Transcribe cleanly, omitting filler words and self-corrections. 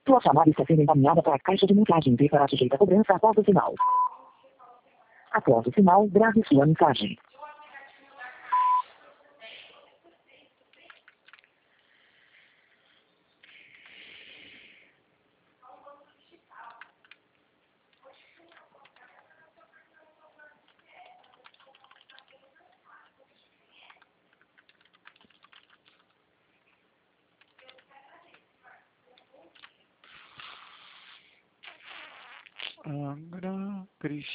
Sua chamada está sendo encaminhada para a caixa de mensagens e será sujeita a cobrança após o sinal. Após o sinal, grave sua mensagem. Angra, Cristo.